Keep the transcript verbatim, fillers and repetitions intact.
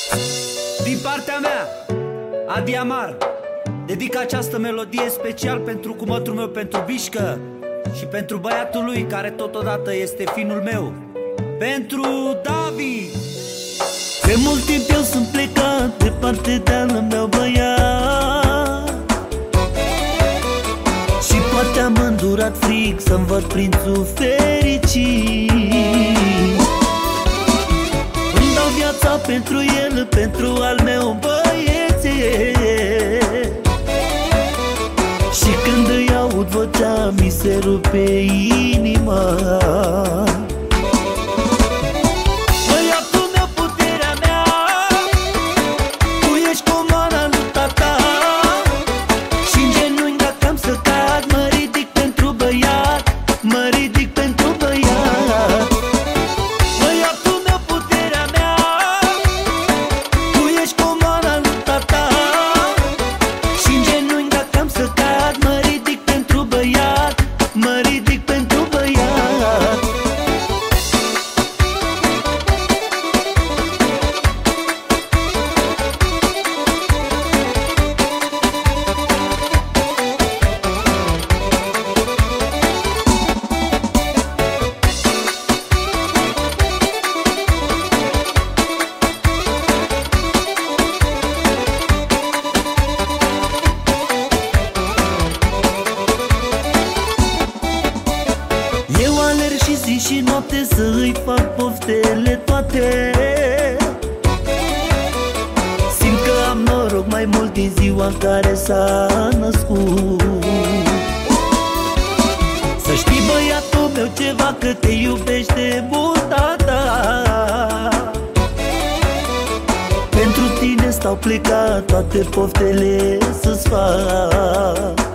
Din partea mea, Adi Amar, dedic această melodie special pentru cumătul meu, pentru Bișcă, și pentru băiatul lui, care totodată este finul meu, pentru Davi. De mult timp eu sunt plecat departe de-al meu băiat, și poate am îndurat frig să-mi văd prințul fericit. Îmi dau viața pentru el, pentru al meu băiețe, și când îi aud vocea mi se rupe inima. Și zi și noapte să îi fac poftele toate. Simt că am noroc mai mult din ziua în care s-a născut. Să știi, băiatul meu, ceva, că te iubește mult tata. Pentru tine stau plecat, toate poftele să-ți fac.